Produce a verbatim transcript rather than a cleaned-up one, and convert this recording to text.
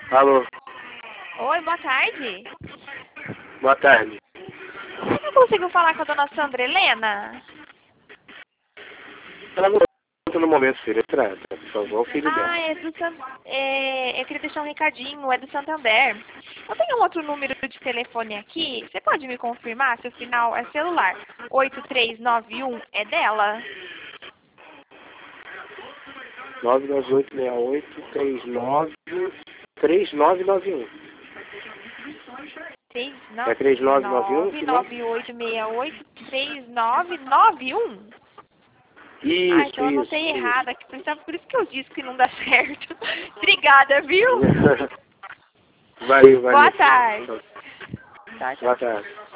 Alô, Oi, boa tarde. boa tarde. Você conseguiu falar com a dona Sandra Helena? Ela não está no momento, filho. Trata, por favor, o filho Ah, dela. é do San... é, eu queria deixar um recadinho, é do Santander. Eu tenho um outro número de telefone aqui. Você pode me confirmar se o final é celular? oito três nove um é dela? nove nove oito seis oito três nove três nove nove um. três É três nove nove um? nove nove oito seis oito três nove nove um? Ah, Isso, então eu isso, anotei isso. errado aqui, por isso por isso que eu disse que não dá certo. Obrigada, viu? Valeu, valeu. Boa Filho. tarde. Tchau, tchau. Boa tarde.